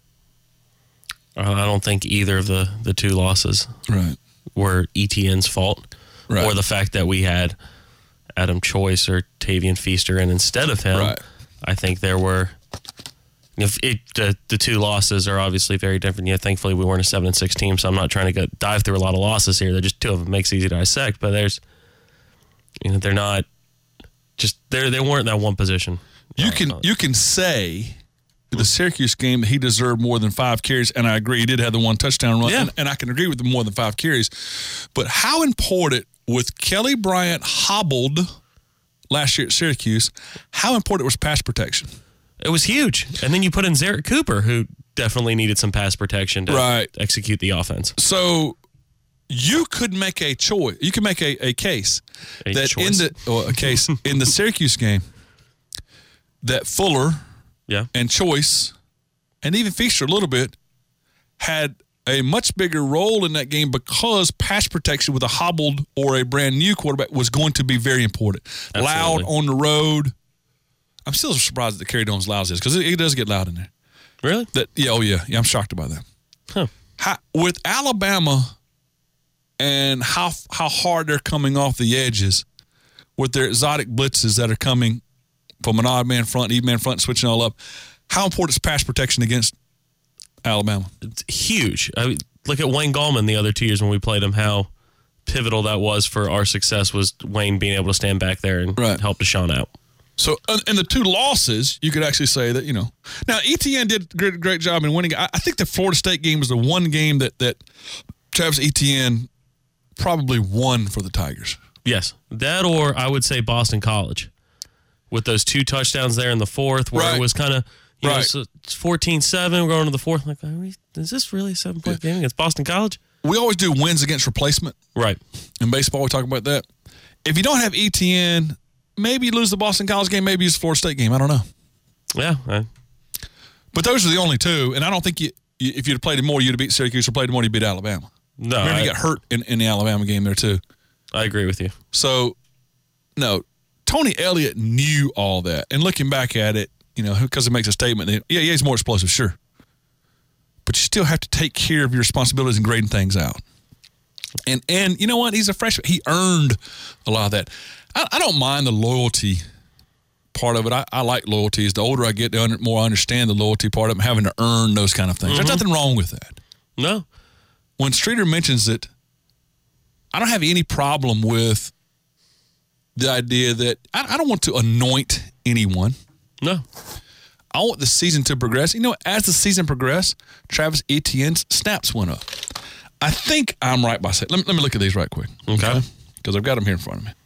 Uh, I don't think either of the, the two losses right. were Etienne's fault right. or the fact that we had Adam Choice or Tavian Feaster, and instead of him, right. I think there were. If it, the the two losses are obviously very different. Yeah, thankfully we weren't a seven and six team, so I'm not trying to go dive through a lot of losses here. They're just two of them makes it easy to dissect, but there's, you know, they're not just they they weren't that one position. You can uh, you can say the Syracuse game that he deserved more than five carries, and I agree he did have the one touchdown run, yeah. and, and I can agree with the more than five carries. But how important, with Kelly Bryant hobbled last year at Syracuse, how important was pass protection? It was huge. And then you put in Zarek Cooper, who definitely needed some pass protection to right. execute the offense. So you could make a choice. You could make a, a case a that choice. in the or a case in the Syracuse game that Fuller yeah. and Choice and even Feaster a little bit had a much bigger role in that game because pass protection with a hobbled or a brand new quarterback was going to be very important. Absolutely. Loud on the road. I'm still surprised that Kerry Doan's loud is because it, it does get loud in there. Really? That yeah, oh yeah, yeah. I'm shocked about that. Huh. How, with Alabama and how how hard they're coming off the edges with their exotic blitzes that are coming from an odd man front, even man front, switching all up. How important is pass protection against Alabama? It's huge. I mean, look at Wayne Gallman the other two years when we played him, how pivotal that was for our success was Wayne being able to stand back there and right. help Deshaun out. So, in the two losses, you could actually say that, you know. Now, Etienne did a great, great job in winning. I, I think the Florida State game was the one game that, that Travis Etienne probably won for the Tigers. Yes. That or I would say Boston College with those two touchdowns there in the fourth where right. it was kind of, you right. know, so it's fourteen seven. We're going to the fourth. I'm like, are we, is this really a seven-point yeah. game against Boston College? We always do wins against replacement. Right. In baseball, we talk about that. If you don't have Etienne, maybe you lose the Boston College game, maybe you lose the Florida State game. I don't know. Yeah. I, but those are the only two, and I don't think you, if you'd played more, you'd have beat Syracuse, or played more, you'd beat Alabama. No. Remember, I, you got hurt in, in the Alabama game there, too. I agree with you. So, no, Tony Elliott knew all that. And looking back at it, you know, because it makes a statement that, yeah, yeah, he's more explosive, sure. But you still have to take care of your responsibilities and grading things out. And, and you know what? He's a freshman. He earned a lot of that. I, I don't mind the loyalty part of it. I, I like loyalties. The older I get, the under, more I understand the loyalty part of it, having to earn those kind of things. Mm-hmm. There's nothing wrong with that. No. When Streeter mentions it, I don't have any problem with the idea that I, I don't want to anoint anyone. No. I want the season to progress. You know, as the season progressed, Travis Etienne's snaps went up. I think I'm right by saying, let me, let me look at these right quick. Okay. Because I've got them here in front of me.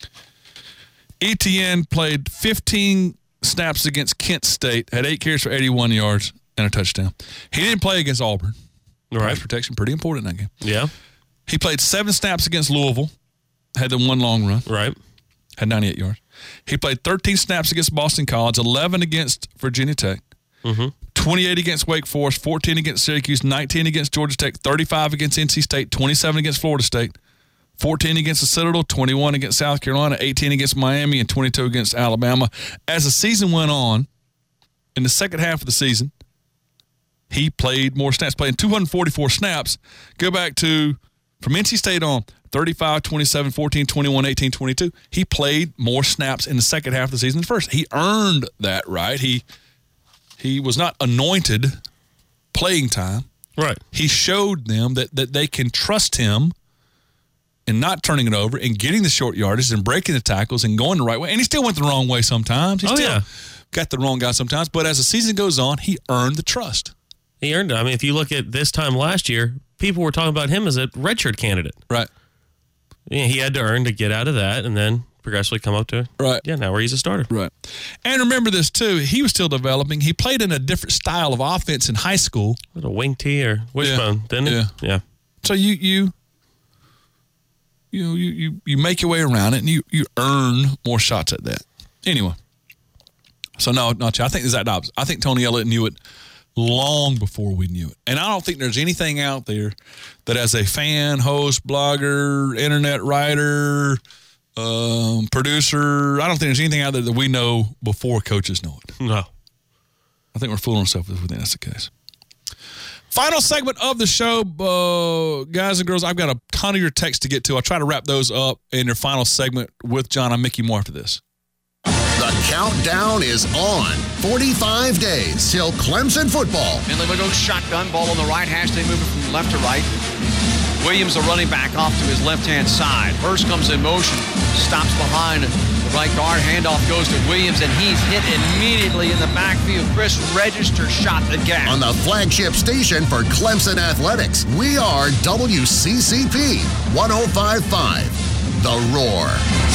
Etienne played fifteen snaps against Kent State, had eight carries for eighty-one yards and a touchdown. He didn't play against Auburn. Right. Pass protection, pretty important in that game. Yeah. He played seven snaps against Louisville, had the one long run. Right. Had ninety-eight yards. He played thirteen snaps against Boston College, eleven against Virginia Tech, mm-hmm. twenty-eight against Wake Forest, fourteen against Syracuse, nineteen against Georgia Tech, thirty-five against N C State, twenty-seven against Florida State, fourteen against the Citadel, twenty-one against South Carolina, eighteen against Miami, and twenty-two against Alabama. As the season went on, in the second half of the season, he played more snaps, playing two hundred forty-four snaps. Go back to, from N C State on, thirty-five, twenty-seven, fourteen, twenty-one, eighteen, twenty-two. He played more snaps in the second half of the season than the first. He earned that right. He he was not anointed playing time. Right. He showed them that, that they can trust him in not turning it over and getting the short yardage and breaking the tackles and going the right way. And he still went the wrong way sometimes. He oh, still yeah. got the wrong guy sometimes. But as the season goes on, he earned the trust. He earned it. I mean, if you look at this time last year, people were talking about him as a redshirt candidate. Right. Yeah, he had to earn to get out of that and then progressively come up to, right. yeah, now where he's a starter. Right. And remember this, too. He was still developing. He played in a different style of offense in high school. What a wing tee or wishbone, yeah. didn't it? Yeah. Yeah. So you you you know, you, you, you make your way around it and you, you earn more shots at that. Anyway. So, no, not you. I think there's that opposite. I think Tony Elliott knew it long before we knew it. And I don't think there's anything out there that as a fan, host, blogger, internet writer, um, producer, I don't think there's anything out there that we know before coaches know it. No. I think we're fooling ourselves if we think that's the case. Final segment of the show, uh, guys and girls. I've got a ton of your texts to get to. I'll try to wrap those up in your final segment with John and Mickey more after this. The countdown is on. forty-five days till Clemson football. Finley will go shotgun, ball on the right, has to move it from left to right. Williams, the running back, off to his left-hand side. Hurst comes in motion, stops behind the right guard. Handoff goes to Williams, and he's hit immediately in the backfield. Chris Register shot the gap. On the flagship station for Clemson Athletics, we are W C C P one oh five point five, The Roar.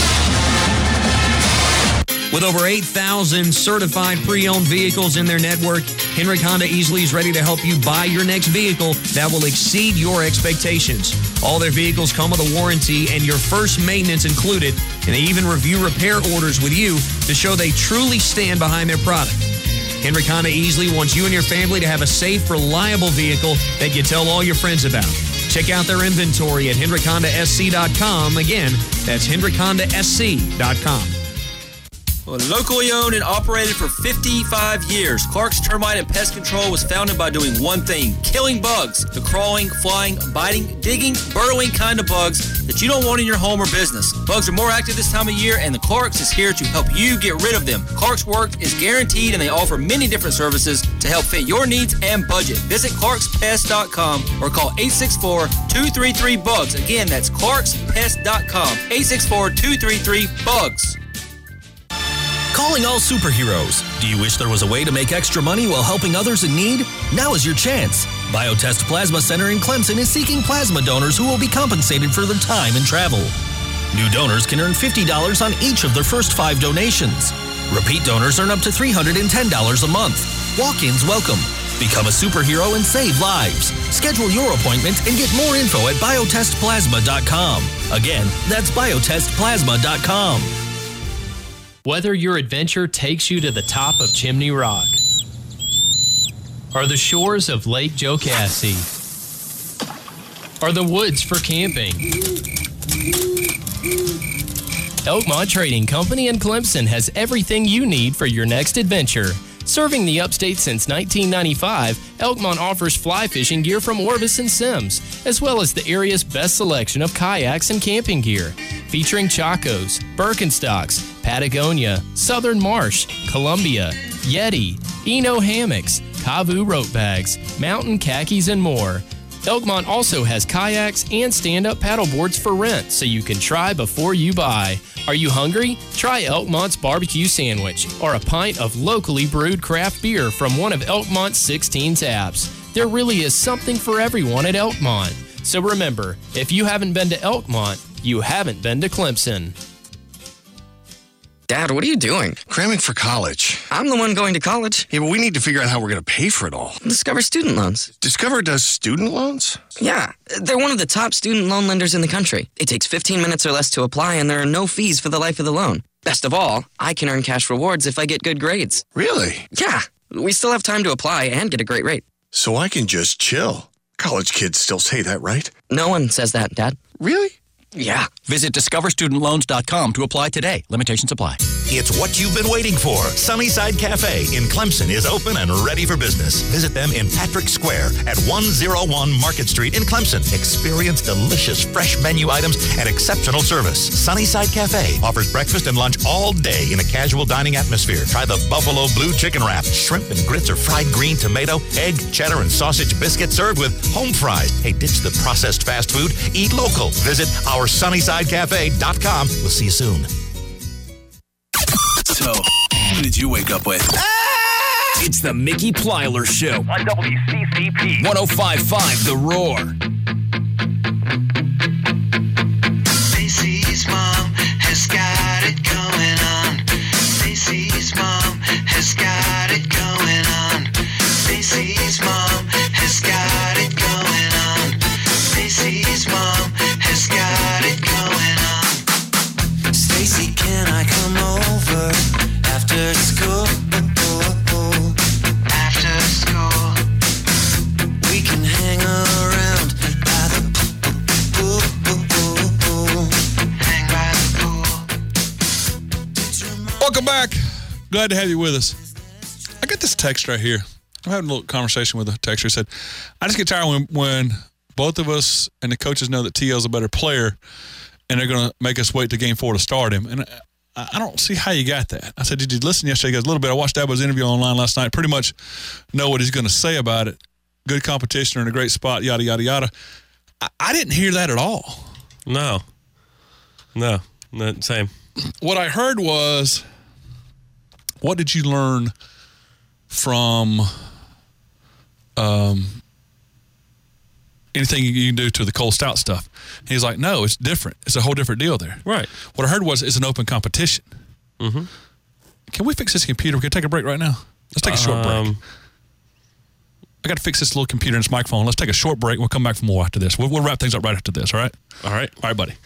With over eight thousand certified pre-owned vehicles in their network, Hendrick Honda easily is ready to help you buy your next vehicle that will exceed your expectations. All their vehicles come with a warranty and your first maintenance included, and they even review repair orders with you to show they truly stand behind their product. Hendrick Honda easily wants you and your family to have a safe, reliable vehicle that you tell all your friends about. Check out their inventory at Hendrick Honda S C dot com. Again, that's Hendrick Honda S C dot com. Well, locally owned and operated for fifty-five years, Clark's Termite and Pest Control was founded by doing one thing: killing bugs. The crawling, flying, biting, digging, burrowing kind of bugs that you don't want in your home or business. Bugs are more active this time of year, and the Clark's is here to help you get rid of them. Clark's work is guaranteed, and they offer many different services to help fit your needs and budget. Visit Clarks Pest dot com or call eight six four, two three three, bugs. Again, that's Clarks Pest dot com, eight six four, two three three, bugs. Calling all superheroes. Do you wish there was a way to make extra money while helping others in need? Now is your chance. Biotest Plasma Center in Clemson is seeking plasma donors who will be compensated for their time and travel. New donors can earn fifty dollars on each of their first five donations. Repeat donors earn up to three hundred ten dollars a month. Walk-ins welcome. Become a superhero and save lives. Schedule your appointment and get more info at biotest plasma dot com. Again, that's biotest plasma dot com. Whether your adventure takes you to the top of Chimney Rock or the shores of Lake Jocassee or the woods for camping, Elkmont Trading Company in Clemson has everything you need for your next adventure. Serving the upstate since nineteen ninety-five, Elkmont offers fly fishing gear from Orvis and Sims, as well as the area's best selection of kayaks and camping gear, featuring Chacos, Birkenstocks, Patagonia, Southern Marsh, Columbia, Yeti, Eno hammocks, Kavu rope bags, mountain khakis, and more. Elkmont also has kayaks and stand-up paddleboards for rent, so you can try before you buy. Are you hungry? Try Elkmont's barbecue sandwich or a pint of locally brewed craft beer from one of Elkmont's sixteen taps. There really is something for everyone at Elkmont. So remember, if you haven't been to Elkmont, you haven't been to Clemson. Dad, what are you doing? Cramming for college. I'm the one going to college. Yeah, but we need to figure out how we're going to pay for it all. Discover Student Loans. Discover does student loans? Yeah, they're one of the top student loan lenders in the country. It takes fifteen minutes or less to apply, and there are no fees for the life of the loan. Best of all, I can earn cash rewards if I get good grades. Really? Yeah, we still have time to apply and get a great rate. So I can just chill. College kids still say that, right? No one says that, Dad. Really? Yeah. Visit discover student loans dot com to apply today. Limitations apply. It's what you've been waiting for. Sunnyside Cafe in Clemson is open and ready for business. Visit them in Patrick Square at one oh one Market Street in Clemson. Experience delicious fresh menu items and exceptional service. Sunnyside Cafe offers breakfast and lunch all day in a casual dining atmosphere. Try the Buffalo Blue Chicken Wrap. Shrimp and grits or fried green tomato, egg, cheddar, and sausage biscuit served with home fries. Hey, ditch the processed fast food. Eat local. Visit our sunnyside cafe dot com. We'll see you soon. So, who did you wake up with? Ah! It's the Mickey Plyler Show on W C C P one oh five point five The Roar. Stacy's mom has got it going on. Stacy's mom has got it going on. Stacy's mom has got it going on. Stacy's mom has got it going on. Stacy, can I come over after school? After school, we can hang around by the pool. Hang by the pool. Welcome back. Glad to have you with us. I got this text right here. I'm having a little conversation with a texter who said, I just get tired when, when both of us and the coaches know that T L's a better player and they're going to make us wait to game four to start him. And I, I don't see how you got that. I said, did you listen yesterday? He goes, a little bit. I watched Dabo's interview online last night. Pretty much know what he's going to say about it. Good competition in a great spot, yada, yada, yada. I, I didn't hear that at all. No. No. Not same. What I heard was, what did you learn from um, anything you can do to the Cole Stout stuff? And he's like, no, it's different. It's a whole different deal there. Right. What I heard was it's an open competition. Mm-hmm. Can we fix this computer? We can take a break right now. Let's take a short break. Um, I got to fix this little computer and this microphone. Let's take a short break. We'll come back for more after this. We'll, we'll wrap things up right after this, all right? All right. All right, buddy.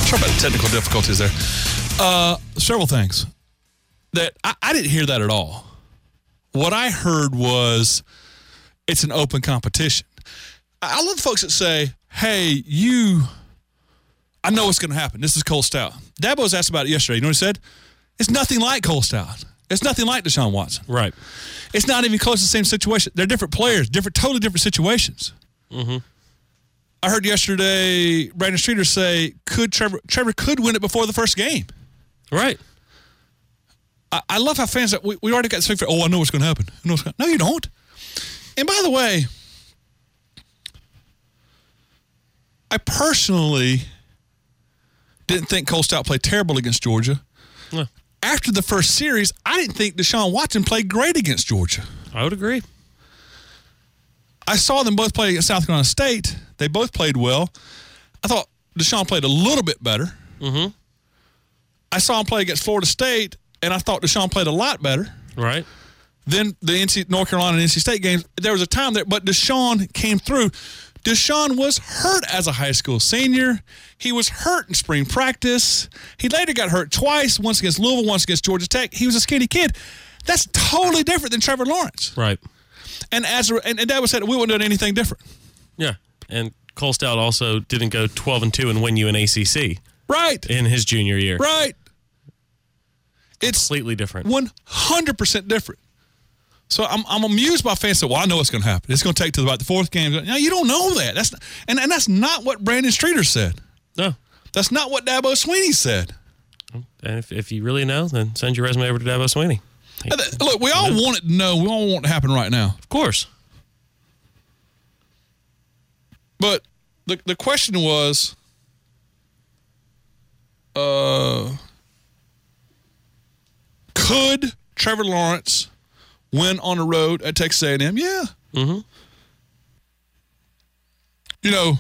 Sorry about the technical difficulties there. Uh, several things that I, I didn't hear that at all. What I heard was it's an open competition. I, I love the folks that say, hey, you, I know what's going to happen. This is Cole Stout. Dabo was asked about it yesterday. You know what he said? It's nothing like Cole Stout. It's nothing like Deshaun Watson. Right. It's not even close to the same situation. They're different players, different, totally different situations. Mm-hmm. I heard yesterday Brandon Streeter say, "Could Trevor Trevor could win it before the first game?" Right. I, I love how fans that we, we already got this thing for. Oh, I know what's going to happen. I know what's gonna, no, you don't. And by the way, I personally didn't think Cole Stout played terrible against Georgia. No. After the first series, I didn't think Deshaun Watson played great against Georgia. I would agree. I saw them both play against South Carolina State. They both played well. I thought Deshaun played a little bit better. Mm-hmm. I saw him play against Florida State, and I thought Deshaun played a lot better. Right. Then the N C North Carolina and N C State games, there was a time there, but Deshaun came through. Deshaun was hurt as a high school senior. He was hurt in spring practice. He later got hurt twice, once against Louisville, once against Georgia Tech. He was a skinny kid. That's totally different than Trevor Lawrence. Right. And as a, and, and Dad was said we wouldn't have done anything different. Yeah. And Cole Stout also didn't go twelve and two and win you an A C C. Right. In his junior year. Right. It's completely different. one hundred percent different. So I'm I'm amused by fans that, well, I know what's going to happen. It's going to take to about the fourth game. No, you don't know that. That's not, and, and that's not what Brandon Streeter said. No. That's not what Dabo Swinney said. And if, if you really know, then send your resume over to Dabo Swinney. He, Look, we all want it to know. We all want it to happen right now. Of course. But the the question was, uh, could Trevor Lawrence win on the road at Texas A and M? Yeah. Mm-hmm. You know,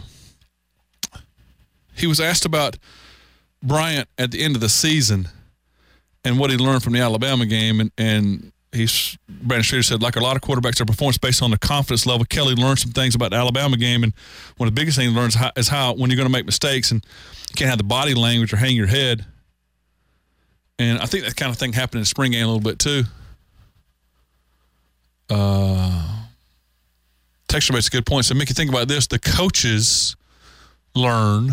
he was asked about Bryant at the end of the season and what he learned from the Alabama game, and, and he's Brandon Streeter said, like a lot of quarterbacks, their performance based on their confidence level. Kelly learned some things about the Alabama game, and one of the biggest things he learns is how when you're going to make mistakes and you can't have the body language or hang your head. And I think that kind of thing happened in the spring game a little bit too. Uh, Texture makes a good point. So make you think about this. The coaches learn.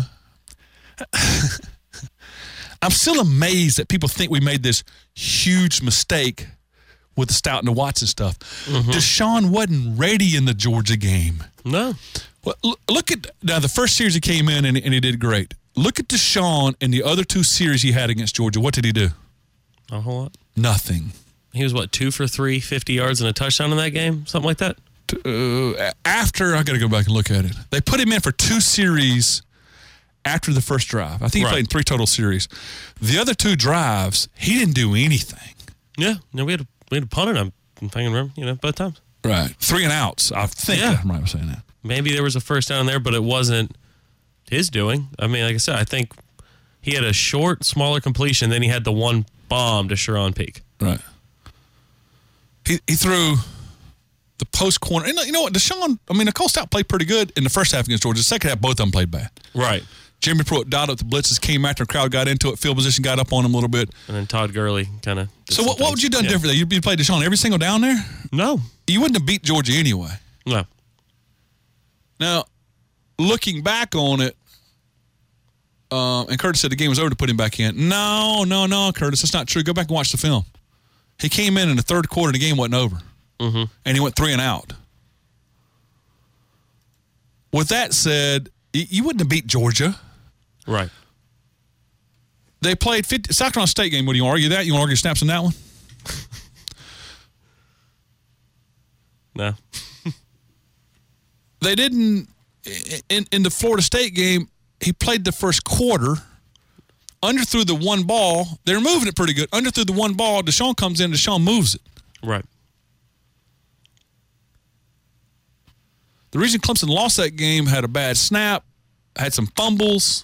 I'm still amazed that people think we made this huge mistake with the Stout and the Watson stuff. Mm-hmm. Deshaun wasn't ready in the Georgia game. No. Well, look at now the first series he came in and, and he did great. Look at Deshaun in the other two series he had against Georgia. What did he do? A whole lot. Nothing. He was, what, two for three, fifty yards and a touchdown in that game? Something like that? Uh, after, I got to go back and look at it. They put him in for two series after the first drive. I think he right. played in three total series. The other two drives, he didn't do anything. Yeah. No, we had a, we had a punt on him, if I can remember, you know, both times. Right. Three and outs. I think yeah. I'm right with saying that. Maybe there was a first down there, but it wasn't his doing. I mean, like I said, I think he had a short, smaller completion, then he had the one bomb to Sharon Peak. Right. He he threw the post corner. And you know what? Deshaun, I mean, Nicole Stout played pretty good in the first half against Georgia. The second half, both of them played bad. Right. Jimmy Pruitt dialed up the blitzes, came after the crowd got into it, field position got up on him a little bit. And then Todd Gurley kind of. So what, what would you have done yeah. differently? You'd played Deshaun every single down there? No. You wouldn't have beat Georgia anyway. No. Now, looking back on it, um, and Curtis said the game was over to put him back in. No, no, no, Curtis, that's not true. Go back and watch the film. He came in in the third quarter, the game wasn't over. Mm-hmm. And he went three and out. With that said, you wouldn't have beat Georgia. Right. They played fifty, South Carolina State game. What do you argue that? You want to argue snaps on that one? No. They didn't, in, in the Florida State game, he played the first quarter, underthrew the one ball. They were moving it pretty good. Underthrew the one ball. Deshaun comes in. Deshaun moves it. Right. The reason Clemson lost that game had a bad snap, had some fumbles,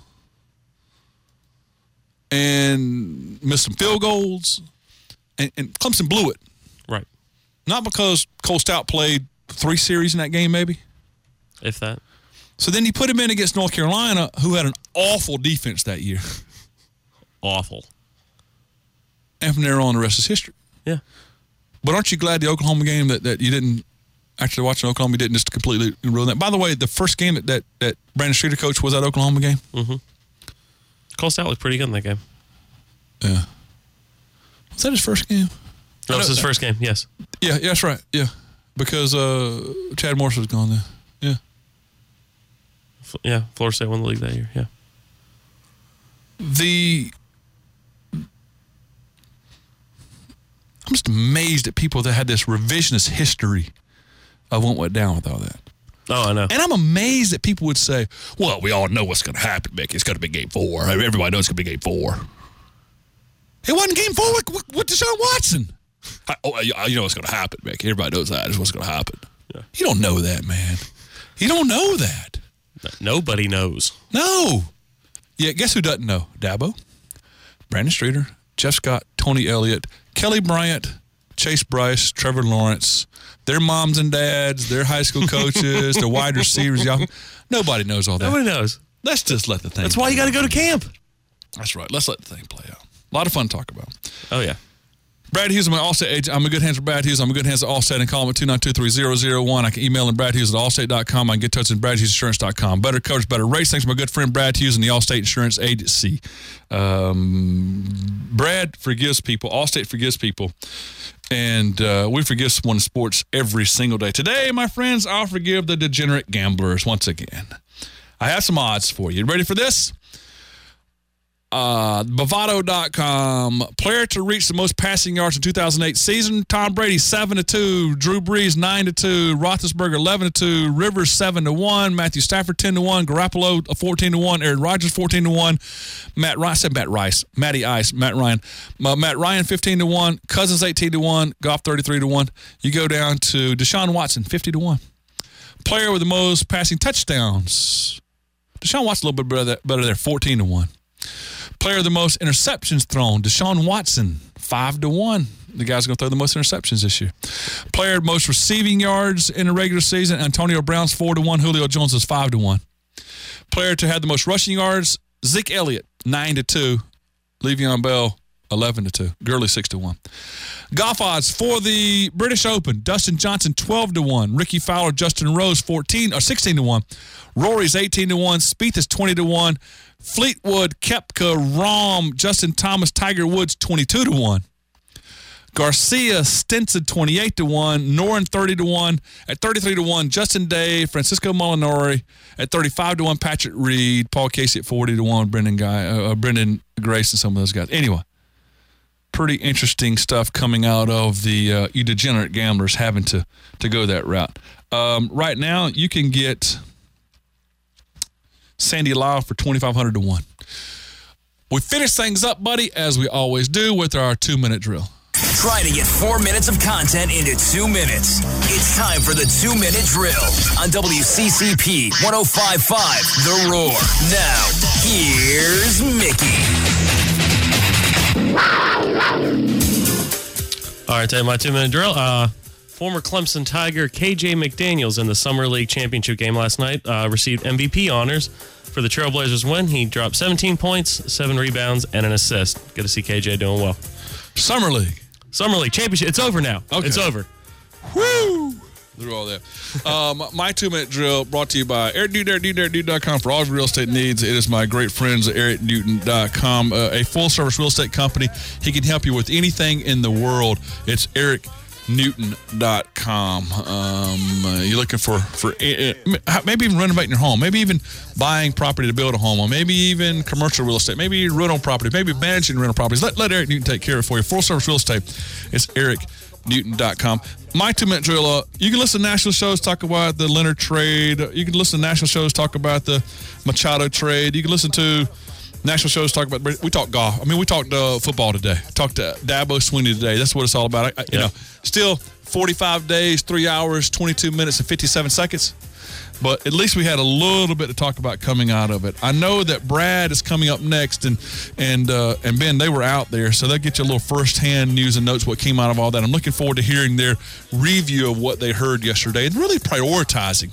and missed some field goals, and, and Clemson blew it. Right. Not because Cole Stout played three series in that game, maybe. If that. So then you put him in against North Carolina, who had an awful defense that year. awful. And from there on, the rest is history. Yeah. But aren't you glad the Oklahoma game that, that you didn't actually watch in Oklahoma, you didn't just completely ruin that? By the way, the first game that, that, that Brandon Streeter coached was that Oklahoma game? Mm-hmm. Cole Stout looked pretty good in that game. Yeah. Was that his first game? That was his first game, yes. Yeah, yeah, that's right. Yeah. Because uh, Chad Morris was gone there. Yeah. Yeah, Florida State won the league that year, yeah. The I'm just amazed at people that had this revisionist history of what went down with all that. Oh, I know. And I'm amazed that people would say, well, we all know what's going to happen, Mick. It's going to be game four. I mean, everybody knows it's going to be game four. It wasn't game four with, with, with Deshaun Watson. I, oh, you know what's going to happen, Mick. Everybody knows that is what's going to happen. Yeah. You don't know that, man. You don't know that. Nobody knows. No. Yeah, guess who doesn't know? Dabo, Brandon Streeter, Jeff Scott, Tony Elliott, Kelly Bryant, Chase Bryce, Trevor Lawrence, their moms and dads, their high school coaches, their wide receivers. Y'all. Nobody knows all that. Nobody knows. Let's just let the thing That's why you got to go to camp. That's right. Let's let the thing play out. A lot of fun to talk about. Oh, yeah. Brad Hughes, my Allstate agent. I'm a good hands for Brad Hughes. I'm a good hands at Allstate, and call him at two nine two, three zero zero one. I can email him, Brad Hughes at allstate dot com. I can get in touch with brad hughes insurance dot com. Better coverage, better race. Thanks to my good friend Brad Hughes and the Allstate Insurance Agency. Um, Brad forgives people. Allstate forgives people. And uh, we forgive someone in sports every single day. Today, my friends, I'll forgive the degenerate gamblers once again. I have some odds for you. Ready for this? Uh, Bovado dot com. Player to reach the most passing yards in two thousand eight season. Tom Brady seven to two. Drew Brees nine to two. Roethlisberger eleven to two. Rivers seven to one. Matthew Stafford ten to one. Garoppolo fourteen to one. Aaron Rodgers fourteen to one. Matt Rice, I said Matt Rice. Matty Ice. Matt Ryan. Uh, Matt Ryan fifteen to one. Cousins eighteen to one. Goff thirty-three to one. You go down to Deshaun Watson fifty to one. Player with the most passing touchdowns. Deshaun Watson a little bit better, better there, fourteen to one. Player of the most interceptions thrown, Deshaun Watson, five to one. The guy's going to throw the most interceptions this year. Player of most receiving yards in the regular season, Antonio Brown's four to one. Julio Jones is five to one. Player to have the most rushing yards, Zeke Elliott, nine to two. Le'Veon Bell, eleven to two. Gurley, six to one. Golf odds for the British Open, Dustin Johnson, twelve to one. Ricky Fowler, Justin Rose, fourteen or sixteen to one. Rory's eighteen to one. Spieth is twenty to one. Fleetwood, Koepka, Rahm, Justin Thomas, Tiger Woods, twenty-two to one. Garcia, Stenson, twenty-eight to one. Noren, thirty to one. At thirty-three to one, Justin Day, Francisco Molinari. At thirty-five to one, Patrick Reed. Paul Casey at forty to one. Brendan Guy, uh, Brendan Grace and some of those guys. Anyway, pretty interesting stuff coming out of the uh, you degenerate gamblers having to, to go that route. Um, right now, you can get Sandy Lyle for twenty-five hundred to one. We finish things up, buddy, as we always do with our two-minute drill. Try to get four minutes of content into two minutes. It's time for the two-minute drill on W C C P one oh five point five The Roar. Now, here's Mickey. All right, my two-minute drill. Uh, former Clemson Tiger K J McDaniels in the Summer League Championship game last night uh, received M V P honors for the Trailblazers win. He dropped seventeen points, seven rebounds, and an assist. Good to see K J doing well. Summer League. Summer League Championship. It's over now. Okay. It's over. Woo! Through all that. Um, my two-minute drill brought to you by Eric Newton, Eric Newton, Eric Newton dot com for all of your real estate needs. It is my great friends at Eric Newton dot com, uh, a full-service real estate company. He can help you with anything in the world. It's Eric Newton dot com. Um, uh, you're looking for, for uh, maybe even renovating your home, maybe even buying property to build a home on, maybe even commercial real estate, maybe rental property, maybe managing rental properties. Let, let Eric Newton take care of it for you. Full-service real estate. It's Eric Newton dot com. My two-minute drill, uh, you can listen to national shows talk about the Leonard trade. You can listen to national shows talk about the Machado trade. You can listen to national shows talk about, we talked golf. I mean, we talked uh, football today. Talked to Dabo Swinney today. That's what it's all about. I, I, you yeah. know, still forty-five days, three hours, twenty-two minutes, and fifty-seven seconds. But at least we had a little bit to talk about coming out of it. I know that Brad is coming up next, and and uh, and Ben, they were out there, so they'll get you a little firsthand news and notes what came out of all that. I'm looking forward to hearing their review of what they heard yesterday and really prioritizing.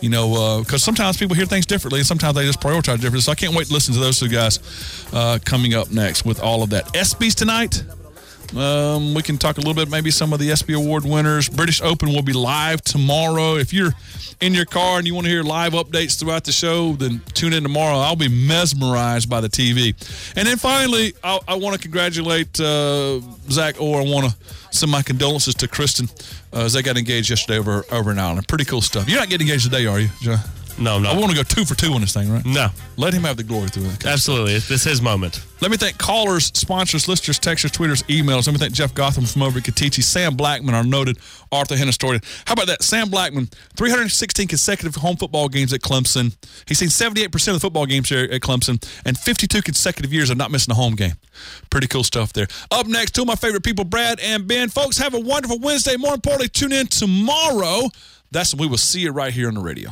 You know, because uh, sometimes people hear things differently, and sometimes they just prioritize differently. So I can't wait to listen to those two guys uh, coming up next with all of that. ESPYs tonight. Um, we can talk a little bit, maybe some of the ESPY Award winners. British Open will be live tomorrow. If you're in your car and you want to hear live updates throughout the show, then tune in tomorrow. I'll be mesmerized by the T V. And then finally, I, I want to congratulate uh, Zach Orr. I want to send my condolences to Kristen uh, as they got engaged yesterday over, over in Ireland. Pretty cool stuff. You're not getting engaged today, are you, John? No, no. I want to go two for two on this thing, right? No. Let him have the glory through it. Absolutely. This is his moment. Let me thank callers, sponsors, listeners, texters, tweeters, emails. Let me thank Jeff Gotham from over at Katichi, Sam Blackman, our noted Arthur Henn historian. How about that? Sam Blackman, three hundred sixteen consecutive home football games at Clemson. He's seen seventy-eight percent of the football games here at Clemson and fifty-two consecutive years of not missing a home game. Pretty cool stuff there. Up next, two of my favorite people, Brad and Ben. Folks, have a wonderful Wednesday. More importantly, tune in tomorrow. That's when we will see you right here on the radio.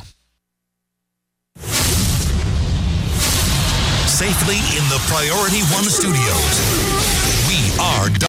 Safely in the Priority One studios. We are